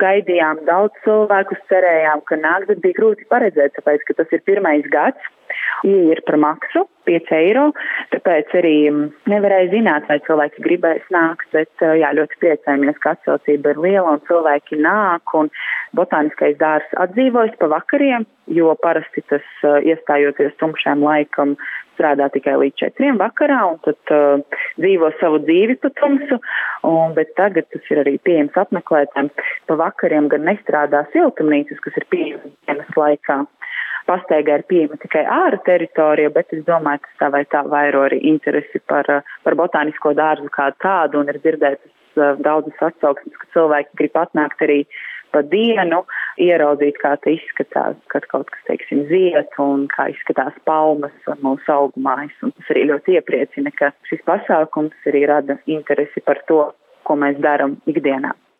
gaidījām, daudz cilvēkus cerējām, ka nāks, bet bija grūti paredzēt, tāpēc, ka tas ir pirmais gads. Ieja ir par maksu, 5 eiro, tāpēc arī nevarēja zināt, vai cilvēki gribēs nākt, bet jā, ļoti priecājamies, ka atsaucība ir liela un cilvēki nāk, un botāniskais dārzs atdzīvojas pa vakariem, jo parasti tas iestājoties tumšajam laikam strādā tikai līdz 4 vakarā, un tad dzīvo savu dzīvi pa tumsu, bet tagad tas ir arī pieejams apmeklētājiem. Pa vakariem gan nestrādā siltumnīcas, kas ir pieejams dienas laikā. Pastaigā ir pieejama tikai ārā teritorija, bet es domāju, ka tā vai tā vairo arī interesi par botānisko dārzu kā tādu, un ir dzirdētas daudzas atsauksmes, ka cilvēki grib atnākt arī pa dienu, ieraudzīt, kā tā izskatās, kad kaut kas, teiksim, ziet un kā izskatās palmas un mūsu augumājas. Un tas arī ļoti iepriecina, ka šis pasākums arī rada interesi par to, ko mēs darām ikdienā.